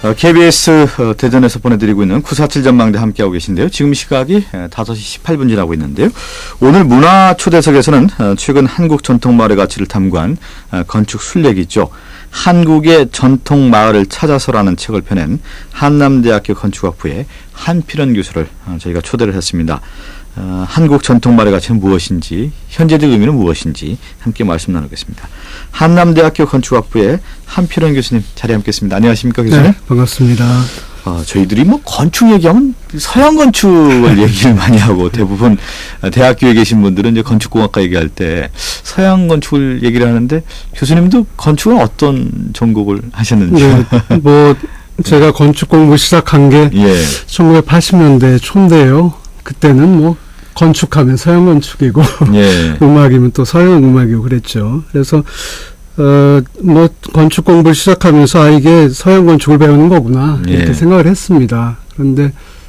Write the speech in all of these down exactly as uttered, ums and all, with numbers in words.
케이비에스 대전에서 보내드리고 있는 구사칠 전망대 함께하고 계신데요. 지금 시각이 다섯 시 십팔 분 지나고 있는데요. 오늘 문화초대석에서는 최근 한국 전통마을의 가치를 탐구한 건축 순례기죠. 한국의 전통마을을 찾아서라는 책을 펴낸 한남대학교 건축학부의 한필원 교수를 저희가 초대를 했습니다. 어, 한국 전통마을의 가치는 무엇인지, 현재적 의미는 무엇인지 함께 말씀 나누겠습니다. 한남대학교 건축학부의 한필원 교수님 자리에 함께했습니다. 안녕하십니까 교수님? 네, 반갑습니다. 어, 저희들이 뭐 건축 얘기하면 서양 건축을 얘기를 많이 하고 대부분 대학교에 계신 분들은 이제 건축공학과 얘기할 때 서양 건축을 얘기를 하는데 교수님도 건축은 어떤 전공을 하셨는지? 네, 뭐 제가 건축 공부 시작한 게 예. 천구백팔십 년대 초인데요. 그때는 뭐 건축하면 서양 건축이고 예. 음악이면 또 서양 음악이고 그랬죠. 그래서 어, 뭐 건축 공부를 시작하면서 아 이게 서양 건축을 배우는 거구나 이렇게 예. 생각을 했습니다. 그런데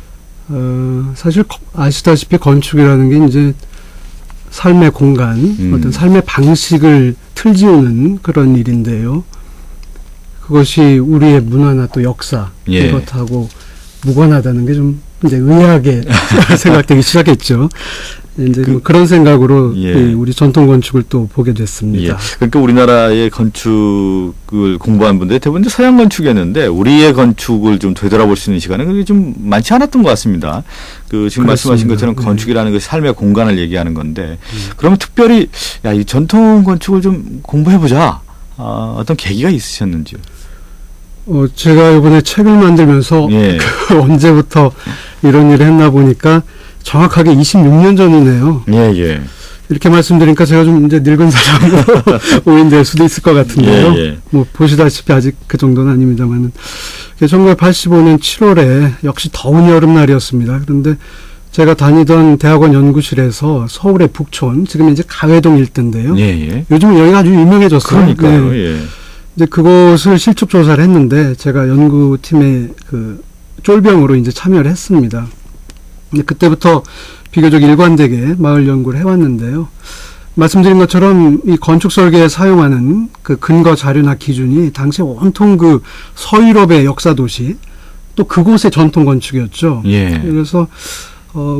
어, 사실 아시다시피 건축이라는 게 이제 삶의 공간, 음. 어떤 삶의 방식을 틀지우는 그런 일인데요. 그것이 우리의 문화나 또 역사 예. 이것하고 무관하다는 게 좀 이제 의아하게 생각되기 시작했죠. 이제 그, 뭐 그런 생각으로 예. 우리 전통 건축을 또 보게 됐습니다. 예. 그러니까 우리나라의 건축을 공부한 분들 대부분 서양 건축이었는데 우리의 건축을 좀 되돌아볼 수 있는 시간은 그게 좀 많지 않았던 것 같습니다. 그 지금 그렇습니다. 말씀하신 것처럼 건축이라는 네. 것이 삶의 공간을 얘기하는 건데 음. 그러면 특별히 야, 이 전통 건축을 좀 공부해보자. 아, 어떤 계기가 있으셨는지요? 어, 제가 이번에 책을 만들면서 예. 그 언제부터 이런 일을 했나 보니까 정확하게 이십육 년 전이네요. 예, 예. 이렇게 말씀드리니까 제가 좀 이제 늙은 사람으로 오인될 수도 있을 것 같은데요. 예, 예. 뭐 보시다시피 아직 그 정도는 아닙니다만은 천구백팔십오 년 칠월에 역시 더운 여름날이었습니다. 그런데 제가 다니던 대학원 연구실에서 서울의 북촌, 지금 이제 가회동 일대인데요. 예, 예. 요즘은 여기가 아주 유명해졌어요. 그러니까요. 네. 예. 이제 그곳을 실측 조사를 했는데 제가 연구팀의 그 쫄병으로 이제 참여를 했습니다. 근데 그때부터 비교적 일관되게 마을 연구를 해왔는데요. 말씀드린 것처럼 이 건축 설계에 사용하는 그 근거 자료나 기준이 당시 온통 그 서유럽의 역사 도시 또 그곳의 전통 건축이었죠. 예. 그래서 어,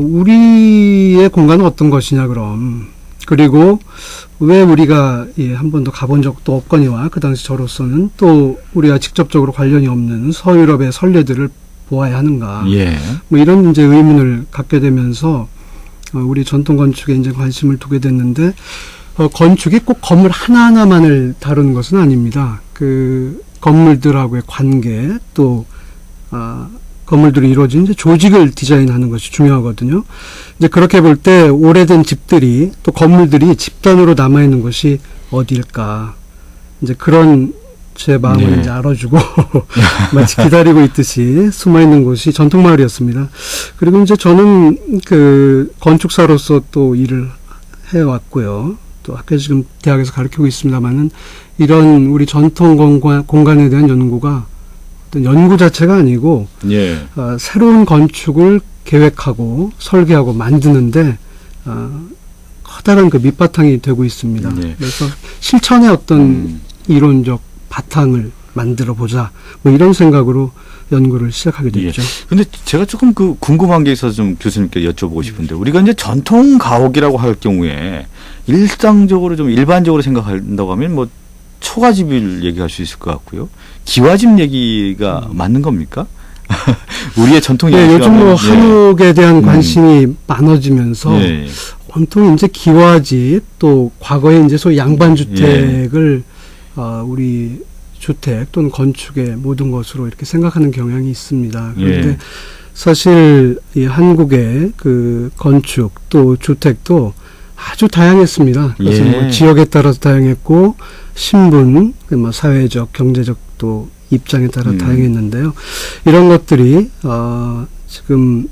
우리의 공간은 어떤 것이냐 그럼. 그리고 왜 우리가 예, 한 번도 가본 적도 없거니와 그 당시 저로서는 또 우리가 직접적으로 관련이 없는 서유럽의 선례들을 보아야 하는가. 예. 뭐 이런 이제 의문을 갖게 되면서 어, 우리 전통 건축에 이제 관심을 두게 됐는데 어, 건축이 꼭 건물 하나하나만을 다루는 것은 아닙니다. 그 건물들하고의 관계 또 아, 건물들이 이루어진 이제 조직을 디자인하는 것이 중요하거든요. 이제 그렇게 볼 때 오래된 집들이 또 건물들이 집단으로 남아 있는 것이 어디일까? 이제 그런 제 마음을 네. 이제 알아주고 마치 기다리고 있듯이 숨어 있는 곳이 전통마을이었습니다. 그리고 이제 저는 그 건축사로서 또 일을 해왔고요. 또 학교 지금 대학에서 가르치고 있습니다만은 이런 우리 전통 공간, 공간에 대한 연구가 어떤 연구 자체가 아니고 예. 어, 새로운 건축을 계획하고 설계하고 만드는데 어, 커다란 그 밑바탕이 되고 있습니다. 예. 그래서 실천의 어떤 음. 이론적 바탕을 만들어 보자. 뭐 이런 생각으로 연구를 시작하게 됐죠. 그런데 예. 제가 조금 그 궁금한 게 있어서 좀 교수님께 여쭤보고 싶은데 우리가 이제 전통 가옥이라고 할 경우에 일상적으로 좀 일반적으로 생각한다고 하면 뭐 초가집을 얘기할 수 있을 것 같고요. 기와집 얘기가 음. 맞는 겁니까? 우리의 전통 네, 요즘 뭐 한옥에 대한 음. 관심이 많아지면서 예. 온통 이제 기와집 또 과거에 이제 소위 양반주택을 예. 어, 우리 주택 또는 건축의 모든 것으로 이렇게 생각하는 경향이 있습니다. 그런데 예. 사실 이 한국의 그 건축 또 주택도 아주 다양했습니다. 그래서 예. 뭐 지역에 따라서 다양했고 신분, 뭐 사회적, 경제적 또 입장에 따라 음. 다양했는데요. 이런 것들이 어, 지금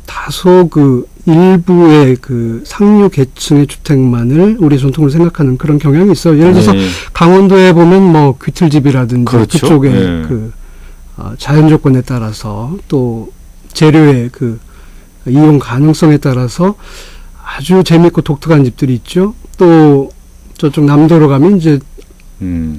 다소 그 일부의 그 상류 계층의 주택만을 우리 전통으로 생각하는 그런 경향이 있어요. 예를 들어서 네. 강원도에 보면 뭐 귀틀집이라든지 그렇죠. 그쪽의 네. 그 어, 자연 조건에 따라서 또 재료의 그 이용 가능성에 따라서 아주 재밌고 독특한 집들이 있죠. 또 저쪽 남도로 가면 이제 음.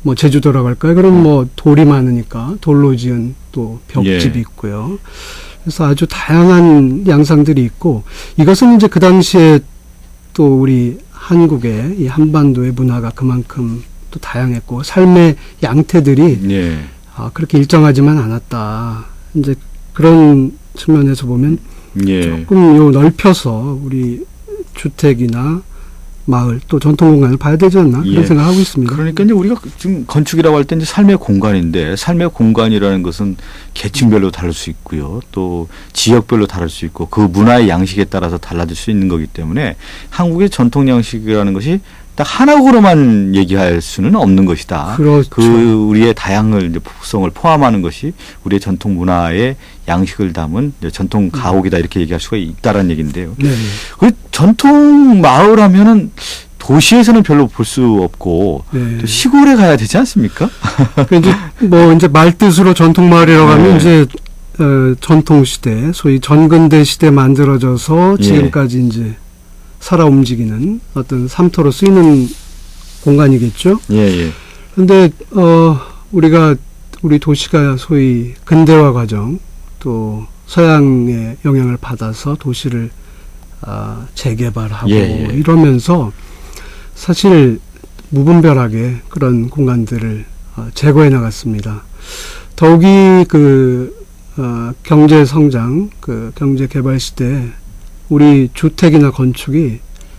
뭐 제주도라고 할까요? 그럼 뭐 돌이 많으니까 돌로 지은 또 벽집이 예. 있고요. 그래서 아주 다양한 양상들이 있고 이것은 이제 그 당시에 또 우리 한국의 이 한반도의 문화가 그만큼 또 다양했고 삶의 양태들이 예. 아, 그렇게 일정하지만 않았다. 이제 그런 측면에서 보면 예. 조금 요 넓혀서 우리 주택이나 마을 또 전통 공간을 봐야 되지 않나 그런 예. 생각하고 있습니다. 그러니까 이제 우리가 지금 건축이라고 할 때 이제 삶의 공간인데 삶의 공간이라는 것은 계층별로 다를 수 있고요. 또 지역별로 다를 수 있고 그 문화의 양식에 따라서 달라질 수 있는 거기 때문에 한국의 전통 양식이라는 것이 딱 하나로만 얘기할 수는 없는 것이다. 그렇죠. 그 우리의 다양을 이제複성을 포함하는 것이 우리의 전통 문화의 양식을 담은 이제 전통 가옥이다 이렇게 얘기할 수가 있다라는 얘기인데요. 네. 그 전통 마을 하면은 도시에서는 별로 볼 수 없고 네. 또 시골에 가야 되지 않습니까? 그 이제 뭐 이제 말뜻으로 전통 마을이라고 하면 네. 이제 어, 전통 시대, 소위 전근대 시대 만들어져서 예. 지금까지 이제 살아 움직이는 어떤 삼터로 쓰이는 공간이겠죠. 예, 예. 그런데 어, 우리가 우리 도시가 소위 근대화 과정 또 서양의 영향을 받아서 도시를 아, 재개발하고 예, 예. 이러면서 사실 무분별하게 그런 공간들을 어, 제거해 나갔습니다. 더욱이 그 어, 경제 성장, 그 경제 개발 시대에 우리 주택이나 건축이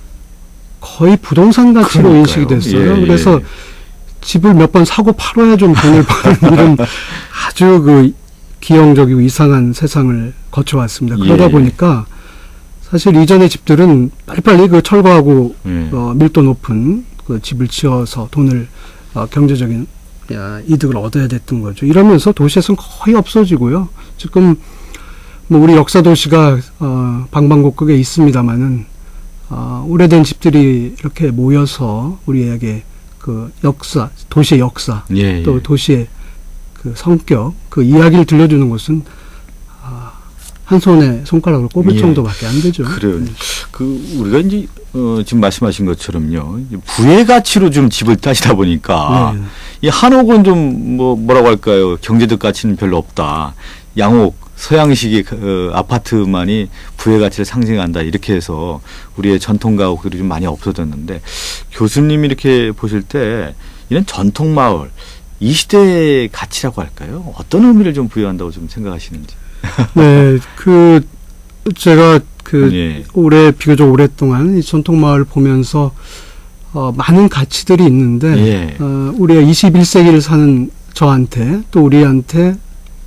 거의 부동산 가치로 그러니까요. 인식이 됐어요. 예, 예. 그래서 집을 몇 번 사고 팔아야 좀 돈을 버는 이런 아주 그 기형적이고 이상한 세상을 거쳐왔습니다. 그러다 예. 보니까 사실 이전의 집들은 빨리빨리 그 철거하고 예. 어, 밀도 높은 그 집을 지어서 돈을 어, 경제적인 야, 이득을 얻어야 됐던 거죠. 이러면서 도시에서는 거의 없어지고요. 지금 뭐 우리 역사 도시가 어, 방방곡곡에 있습니다만은 어, 오래된 집들이 이렇게 모여서 우리에게 그 역사, 도시의 역사, 예, 또 예. 도시의 그 성격, 그 이야기를 들려주는 것은 아, 한 손에 손가락으로 꼽을 예. 정도밖에 안 되죠. 그래요. 그 우리가 이제 어, 지금 말씀하신 것처럼요. 이제 부의 가치로 좀 집을 따지다 보니까 네. 이 한옥은 좀 뭐 뭐라고 할까요? 경제적 가치는 별로 없다. 양옥 서양식의 그, 어, 아파트만이 부의 가치를 상징한다 이렇게 해서 우리의 전통 가옥들이 좀 많이 없어졌는데 교수님이 이렇게 보실 때 이런 전통 마을 이 시대의 가치라고 할까요? 어떤 의미를 좀 부여한다고 좀 생각하시는지. 네, 그 제가 그 예. 올해 비교적 오랫동안 이 전통 마을 보면서 어, 많은 가치들이 있는데 예. 어, 우리가 이십일 세기를 사는 저한테 또 우리한테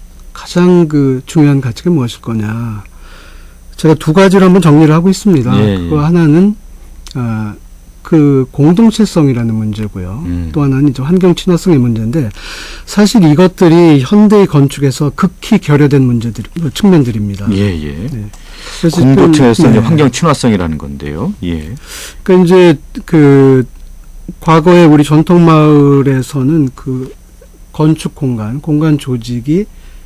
가장 그 중요한 가치가 무엇일 거냐. 제가 두 가지를 한번 정리를 하고 있습니다. 예, 그거 예. 하나는 어, 그 공동체성이라는 문제고요. 음. 또 하나는 이제 환경 친화성의 문제인데 사실 이것들이 현대 건축에서 극히 결여된 문제들 측면들입니다. 예, 예. 네. 그래서 공동체성, 네. 환경 친화성이라는 건데요. 예. 그러니까 이제 그 과거에 우리 전통 마을에서는 그 건축 공간, 공간 조직이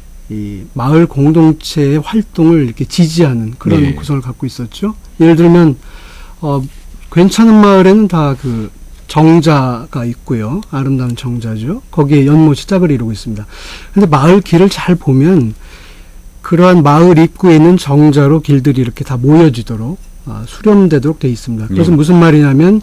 이 마을 공동체의 활동을 이렇게 지지하는 그런 네. 구성을 갖고 있었죠. 예를 들면 어 괜찮은 마을에는 다 그 정자가 있고요. 아름다운 정자죠. 거기에 연못이 짝을 이루고 있습니다. 근데 마을 길을 잘 보면 그러한 마을 입구에 있는 정자로 길들이 이렇게 다 모여지도록 아, 수렴되도록 돼 있습니다. 그래서 예. 무슨 말이냐면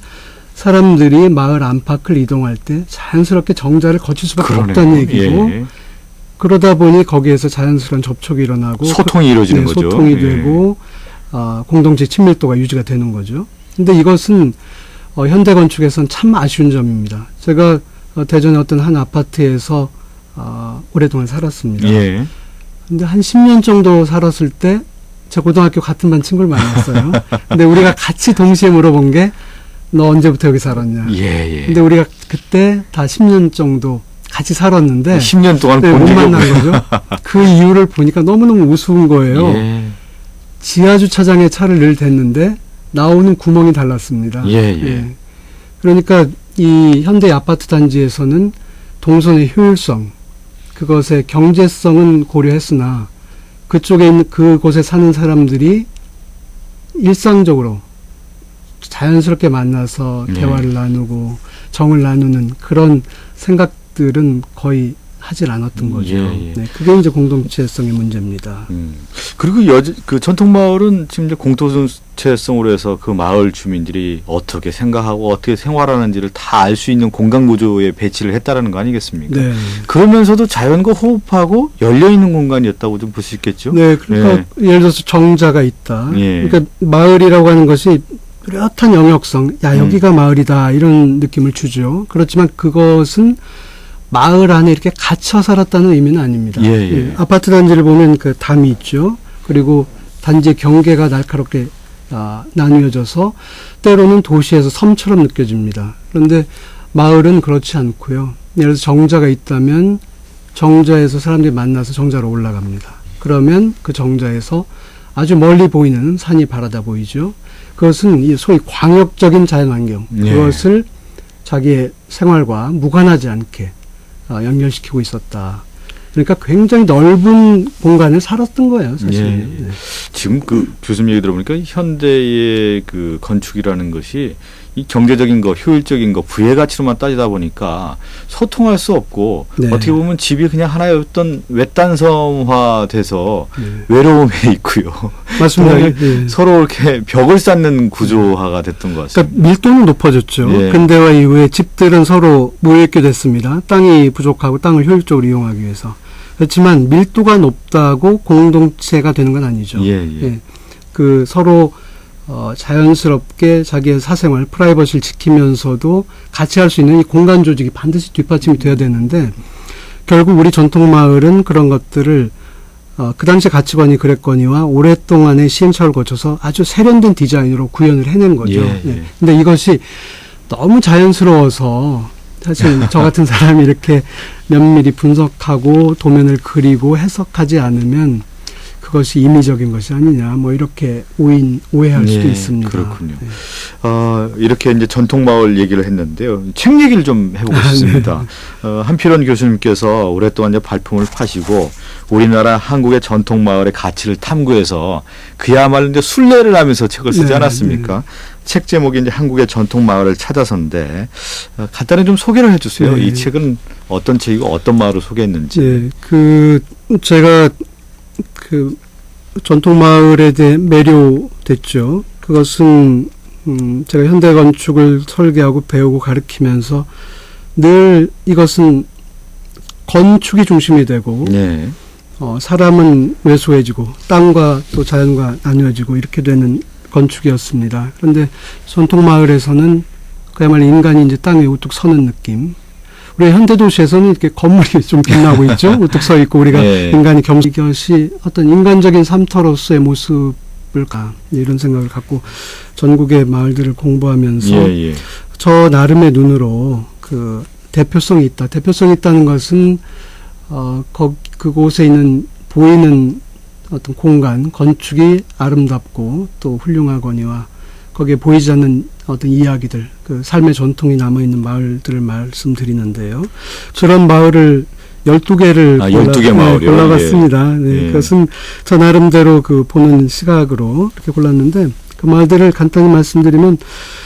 사람들이 마을 안팎을 이동할 때 자연스럽게 정자를 거칠 수밖에 그러네요. 없다는 얘기고 예. 그러다 보니 거기에서 자연스러운 접촉이 일어나고 소통이 이루어지는 네, 거죠. 소통이 예. 되고 아, 공동체 친밀도가 유지가 되는 거죠. 근데 이것은 어, 현대 건축에서는 참 아쉬운 점입니다. 제가 어, 대전의 어떤 한 아파트에서 어, 오랫동안 살았습니다. 예. 근데 한 십 년 정도 살았을 때 제 고등학교 같은 반 친구를 만났어요. 근데 우리가 같이 동시에 물어본 게 너 언제부터 여기 살았냐. 예, 예. 근데 우리가 그때 다 십 년 정도 같이 살았는데 십 년 동안 네, 본 못 적이 만난 없고요. 거죠. 그 이유를 보니까 너무너무 우스운 거예요. 예. 지하주차장에 차를 늘 댔는데 나오는 구멍이 달랐습니다. 예, 예. 그러니까 이 현대 아파트 단지에서는 동선의 효율성, 그것의 경제성은 고려했으나 그쪽에 있는 그곳에 사는 사람들이 일상적으로 자연스럽게 만나서 네. 대화를 나누고 정을 나누는 그런 생각들은 거의 하질 않았던 거죠. 예, 예. 네, 그게 이제 공동체성의 문제입니다. 음. 그리고 여, 그 전통마을은 지금 이제 공동체성으로 해서 그 마을 주민들이 어떻게 생각하고 어떻게 생활하는지를 다 알 수 있는 공간 구조에 배치를 했다라는 거 아니겠습니까? 네. 그러면서도 자연과 호흡하고 열려있는 공간이었다고 좀 볼 수 있겠죠? 네, 그러니까 예. 예를 들어서 정자가 있다. 예. 그러니까 마을이라고 하는 것이 뚜렷한 영역성, 야 여기가 음. 마을이다 이런 느낌을 주죠. 그렇지만 그것은 마을 안에 이렇게 갇혀 살았다는 의미는 아닙니다. 예, 예. 예. 아파트 단지를 보면 그 담이 있죠. 그리고 단지의 경계가 날카롭게 아, 나뉘어져서 때로는 도시에서 섬처럼 느껴집니다. 그런데 마을은 그렇지 않고요. 예를 들어서 정자가 있다면 정자에서 사람들이 만나서 정자로 올라갑니다. 그러면 그 정자에서 아주 멀리 보이는 산이 바라다 보이죠. 그것은 이 소위 광역적인 자연환경, 예. 그것을 자기의 생활과 무관하지 않게 어, 연결시키고 있었다. 그러니까 굉장히 넓은 공간을 살았던 거예요, 사실. 예. 네. 지금 그 교수님 얘기 들어보니까 현대의 그 건축이라는 것이 이 경제적인 거, 효율적인 거, 부의 가치로만 따지다 보니까 소통할 수 없고 네. 어떻게 보면 집이 그냥 하나의 어떤 외딴섬화돼서 네. 외로움에 있고요. 맞습니다. 네. 서로 이렇게 벽을 쌓는 구조화가 됐던 것 같습니다. 그러니까 밀도는 높아졌죠. 예. 근대화 이후에 집들은 서로 모여있게 됐습니다. 땅이 부족하고 땅을 효율적으로 이용하기 위해서. 그렇지만 밀도가 높다고 공동체가 되는 건 아니죠. 예, 예. 예. 그 서로 어, 자연스럽게 자기의 사생활, 프라이버시를 지키면서도 같이 할 수 있는 이 공간 조직이 반드시 뒷받침이 돼야 되는데 결국 우리 전통 마을은 그런 것들을 어, 그 당시 가치관이 그랬거니와 오랫동안의 시행착오를 거쳐서 아주 세련된 디자인으로 구현을 해낸 거죠. 예, 예. 네. 근데 이것이 너무 자연스러워서 사실 저 같은 사람이 이렇게 면밀히 분석하고 도면을 그리고 해석하지 않으면 그것이 임의적인 것이 아니냐, 뭐 이렇게 오인 오해할 수도 예, 있습니다. 그렇군요. 네. 어, 이렇게 이제 전통 마을 얘기를 했는데요. 책 얘기를 좀 해보고 아, 싶습니다. 네. 어, 한필원 교수님께서 오랫동안 이제 발품을 파시고 우리나라 한국의 전통 마을의 가치를 탐구해서 그야말로 이제 순례를 하면서 책을 쓰지 네, 않았습니까? 네. 책 제목이 이제 한국의 전통 마을을 찾아서인데 어, 간단히 좀 소개를 해주세요. 네. 이 책은 어떤 책이고 어떤 마을을 소개했는지. 네, 그 제가 그 전통 마을에 대해 매료됐죠. 그것은 음 제가 현대 건축을 설계하고 배우고 가르치면서 늘 이것은 건축이 중심이 되고 네. 어, 사람은 왜소해지고 땅과 또 자연과 나뉘어지고 이렇게 되는 건축이었습니다. 그런데 전통 마을에서는 그야말로 인간이 이제 땅에 우뚝 서는 느낌. 우리 현대 도시에서는 이렇게 건물이 좀 빛나고 있죠. 우뚝 서 있고 우리가 네. 인간이 겸손 것이 어떤 인간적인 삶터로서의 모습을까 이런 생각을 갖고 전국의 마을들을 공부하면서 예, 예. 저 나름의 눈으로 그 대표성이 있다. 대표성이 있다는 것은 어, 거, 그곳에 있는 보이는 어떤 공간, 건축이 아름답고 또 훌륭하거니와 거기에 보이지 않는 어떤 이야기들, 그 삶의 전통이 남아있는 마을들을 말씀드리는데요. 그런 마을을 열두 개를 아, 열두 개 마을이요? 네, 골라봤습니다. 네, 예. 그것은 저 나름대로 그 보는 시각으로 이렇게 골랐는데 그 마을들을 간단히 말씀드리면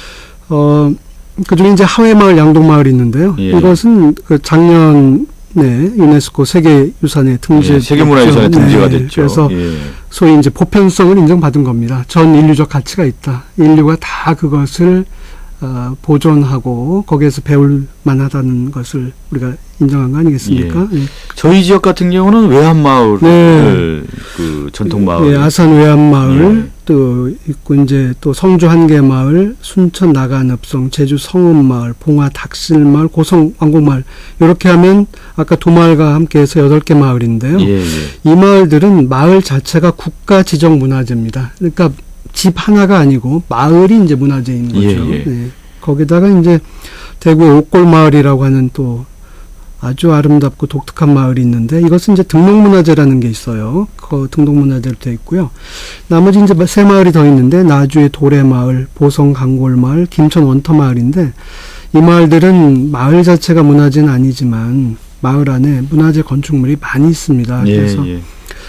어, 그중에 이제 하회마을, 양동마을이 있는데요. 예. 이것은 그 작년 네, 유네스코 세계유산에 등재, 예, 세계문화유산에 등재가 네, 됐죠. 그래서 예. 소위 이제 보편성을 인정받은 겁니다. 전 인류적 가치가 있다. 인류가 다 그것을 어, 보존하고 거기에서 배울 만하다는 것을 우리가 인정한 거 아니겠습니까? 예. 예. 저희 지역 같은 경우는 외환마을, 네. 그 전통마을, 예, 아산 외환마을, 예. 또 있고 이제 또 성주 한계마을, 순천 나간읍성, 제주 성읍마을, 봉화 닥실마을, 고성 왕곡마을 이렇게 하면 아까 두 마을과 함께해서 여덟 개 마을인데요. 예, 예. 이 마을들은 마을 자체가 국가 지정 문화재입니다. 그러니까 집 하나가 아니고 마을이 이제 문화재인 거죠. 예, 예. 네. 거기다가 이제 대구의 옥골마을이라고 하는 또 아주 아름답고 독특한 마을이 있는데 이것은 이제 등록문화재라는 게 있어요. 그 등록문화재로 되어 있고요. 나머지 이제 세 마을이 더 있는데 나주의 도래마을, 보성 강골마을, 김천 원터마을인데 이 마을들은 마을 자체가 문화재는 아니지만 마을 안에 문화재 건축물이 많이 있습니다. 예, 그래서 예.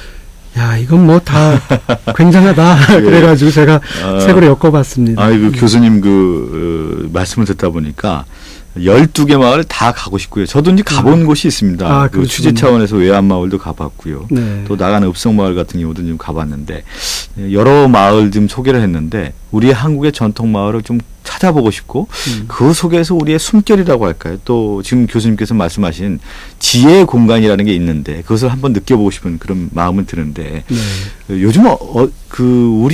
야, 이건 뭐 다 굉장하다. 예. 그래가지고 제가 아, 책으로 엮어봤습니다. 아, 그 교수님 그 어, 말씀을 듣다 보니까 열두 개 마을 다 가고 싶고요. 저도 이제 가본 아. 곳이 있습니다. 아, 그 취재 차원에서 외암마을도 가봤고요. 네. 또 나가는 읍성마을 같은 경우도 좀 가봤는데 여러 마을 좀 소개를 했는데 우리의 한국의 전통 마을을 좀 찾아보고 싶고 음. 그 속에서 우리의 숨결이라고 할까요? 또 지금 교수님께서 말씀하신 지혜의 공간이라는 게 있는데 그것을 한번 느껴보고 싶은 그런 마음은 드는데 네. 요즘 어, 어, 그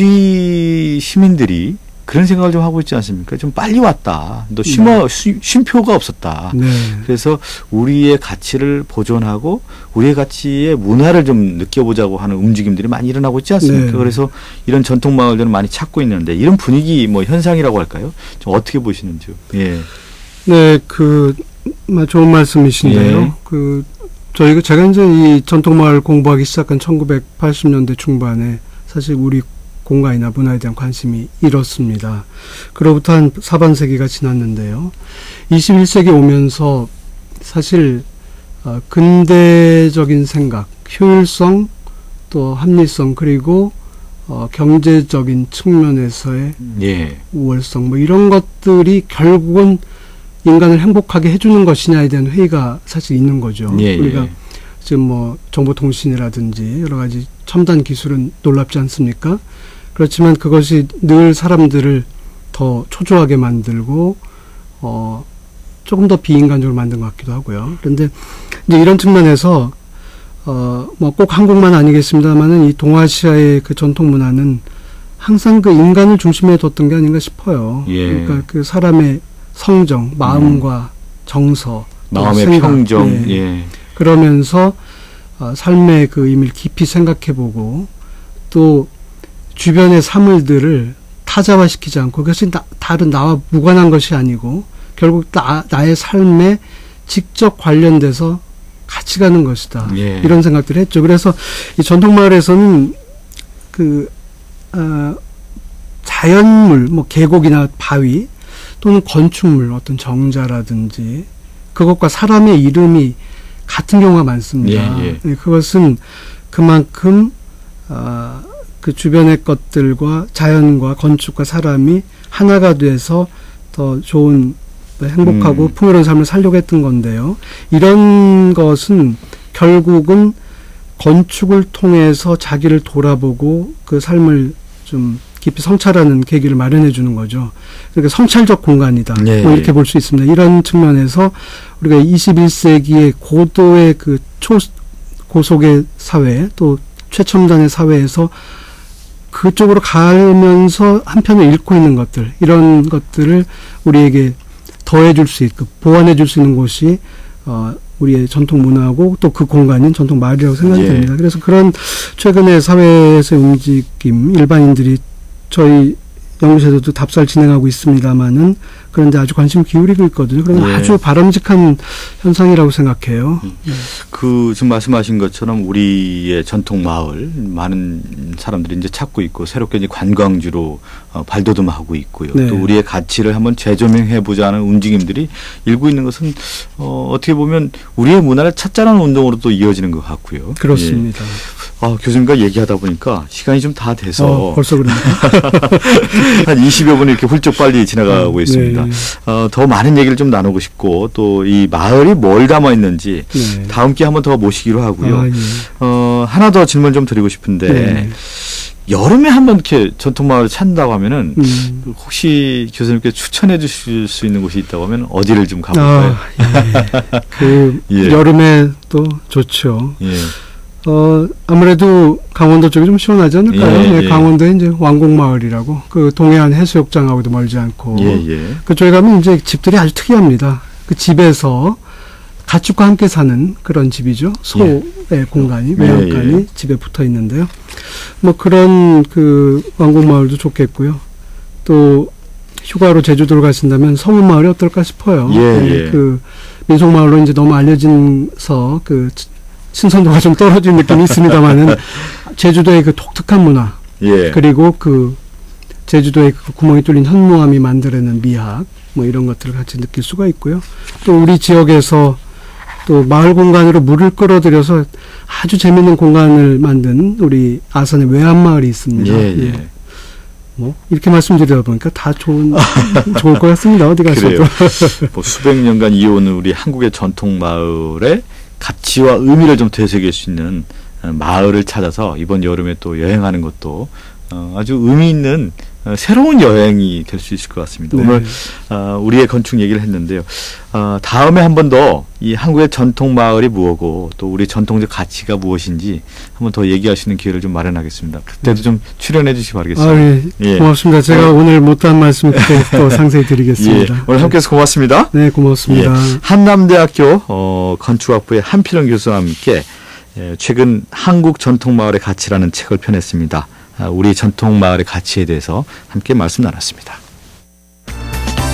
우리 시민들이 그런 생각을 좀 하고 있지 않습니까? 좀 빨리 왔다. 또 쉼어, 쉼, 쉼표가 없었다. 네. 그래서 우리의 가치를 보존하고 우리의 가치의 문화를 좀 느껴보자고 하는 움직임들이 많이 일어나고 있지 않습니까? 네. 그래서 이런 전통 마을들은 많이 찾고 있는데 이런 분위기 뭐 현상이라고 할까요? 좀 어떻게 보시는지요? 예. 네, 그 좋은 말씀이신데요. 예. 그 저희가 제가 이제 이 전통마을 공부하기 시작한 천구백팔십 년대 중반에 사실 우리 공간이나 문화에 대한 관심이 일었습니다. 그로부터 한 사반세기가 지났는데요. 이십일 세기 오면서 사실 어, 근대적인 생각, 효율성, 또 합리성, 그리고 어, 경제적인 측면에서의 예. 우월성, 뭐 이런 것들이 결국은 인간을 행복하게 해주는 것이냐에 대한 회의가 사실 있는 거죠. 예, 우리가 예. 지금 뭐 정보통신이라든지 여러 가지 첨단 기술은 놀랍지 않습니까? 그렇지만 그것이 늘 사람들을 더 초조하게 만들고 어 조금 더 비인간적으로 만든 것 같기도 하고요. 그런데 이제 이런 측면에서 어 뭐 꼭 한국만 아니겠습니다만은 이 동아시아의 그 전통 문화는 항상 그 인간을 중심에 뒀던 게 아닌가 싶어요. 예. 그러니까 그 사람의 성정, 마음과 정서, 또 마음의 생각, 평정. 예. 예. 그러면서 어, 삶의 그 의미를 깊이 생각해보고 또 주변의 사물들을 타자화시키지 않고 그것이 나, 다른 나와 무관한 것이 아니고 결국 나, 나의 삶에 직접 관련돼서 같이 가는 것이다. 예. 이런 생각들을 했죠. 그래서 이 전통마을에서는 그 어, 자연물, 뭐 계곡이나 바위 또는 건축물, 어떤 정자라든지 그것과 사람의 이름이 같은 경우가 많습니다. 예, 예. 네, 그것은 그만큼 어, 그 주변의 것들과 자연과 건축과 사람이 하나가 돼서 더 좋은 행복하고 음. 풍요로운 삶을 살려고 했던 건데요. 이런 것은 결국은 건축을 통해서 자기를 돌아보고 그 삶을 좀 깊이 성찰하는 계기를 마련해 주는 거죠. 그러니까 성찰적 공간이다. 네. 뭐 이렇게 볼 수 있습니다. 이런 측면에서 우리가 이십일 세기의 고도의 그 초, 고속의 사회 또 최첨단의 사회에서 그쪽으로 가면서 한편을 잃고 있는 것들, 이런 것들을 우리에게 더해줄 수 있고 보완해줄 수 있는 곳이 어, 우리의 전통 문화하고 또 그 공간인 전통 마을이라고 생각이 예. 됩니다. 그래서 그런 최근의 사회에서의 움직임, 일반인들이 저희 연구소에서도 답사를 진행하고 있습니다만은 그런데 아주 관심 기울이고 있거든요. 그런 예. 아주 바람직한 현상이라고 생각해요. 음. 그 지금 말씀하신 것처럼 우리의 전통 마을 많은 사람들이 이제 찾고 있고 새롭게 이제 관광지로 어, 발돋움하고 있고요. 네. 또 우리의 가치를 한번 재조명해 보자는 움직임들이 일고 있는 것은 어, 어떻게 보면 우리의 문화를 찾자는 운동으로 또 이어지는 것 같고요. 그렇습니다. 예. 아, 교수님과 얘기하다 보니까 시간이 좀 다 돼서 어, 벌써 그런가? 한 이십여 분 이렇게 훌쩍 빨리 지나가고 네. 있습니다. 어, 더 많은 얘기를 좀 나누고 싶고 또 이 마을이 뭘 담아 있는지 네. 다음 기회에 한번 더 모시기로 하고요. 아, 예. 어, 하나 더 질문 좀 드리고 싶은데 네. 여름에 한번 이렇게 전통 마을을 찾는다고 하면은 음. 혹시 교수님께 추천해 주실 수 있는 곳이 있다고 하면 어디를 좀 가볼까요? 아, 예. 그 예. 여름에 또 좋죠. 예. 어, 아무래도 강원도 쪽이 좀 시원하지 않을까요? 예, 네, 예. 강원도에 이제 왕곡마을이라고 그 동해안 해수욕장하고도 멀지 않고 예, 예. 그쪽에 가면 이제 집들이 아주 특이합니다. 그 집에서 가축과 함께 사는 그런 집이죠. 소의 공간이, 예, 외양간이 예. 집에 붙어 있는데요. 뭐 그런 그 왕곡마을도 좋겠고요. 또 휴가로 제주도를 가신다면 서문마을이 어떨까 싶어요. 예, 네, 예. 그 민속마을로 이제 너무 알려진서 그 신선도가 좀 떨어진 느낌이 있습니다만은 제주도의 그 독특한 문화 예. 그리고 그 제주도의 그 구멍이 뚫린 현무암이 만들어내는 미학 뭐 이런 것들을 같이 느낄 수가 있고요. 또 우리 지역에서 또 마을 공간으로 물을 끌어들여서 아주 재밌는 공간을 만든 우리 아산의 외암마을이 있습니다. 예, 예. 뭐 이렇게 말씀드리다 보니까 다 좋은 좋을 것 같습니다. 어디 가셔도. 그래요. 뭐 수백 년간 이어오는 우리 한국의 전통 마을의 가치와 의미를 좀 되새길 수 있는 마을을 찾아서 이번 여름에 또 여행하는 것도 어, 아주 의미 있는 어, 새로운 여행이 될 수 있을 것 같습니다. 네. 오늘 어, 우리의 건축 얘기를 했는데요. 어, 다음에 한 번 더 이 한국의 전통 마을이 무엇고 또 우리 전통적 가치가 무엇인지 한 번 더 얘기할 수 있는 기회를 좀 마련하겠습니다. 그때도 좀 출연해 주시기 바라겠습니다. 아, 예. 예. 고맙습니다. 제가 오늘, 오늘 못한 말씀 그때 또 상세히 드리겠습니다. 예. 오늘 함께해서 고맙습니다. 네, 고맙습니다. 예. 한남대학교 어, 건축학부의 한필영 교수와 함께 예, 최근 한국 전통마을의 가치라는 책을 펴냈습니다. 아, 우리 전통마을의 가치에 대해서 함께 말씀 나눴습니다.